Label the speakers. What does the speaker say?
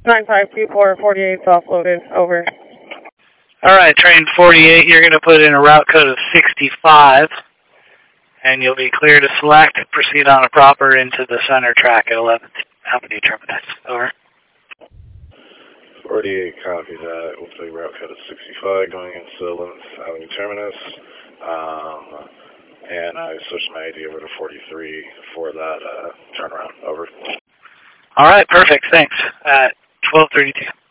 Speaker 1: 9524, 48 offloaded, over.
Speaker 2: Alright, train 48, you're going to put in a route code of 65, and you'll be clear to select, proceed on a proper into the center track at 11th Avenue Terminus, over.
Speaker 3: 48, copy that. We'll take route code of 65 going into 11th Avenue Terminus. And I switched my ID over to 43 for that turnaround. Over.
Speaker 2: Alright, perfect, thanks. At 12:32.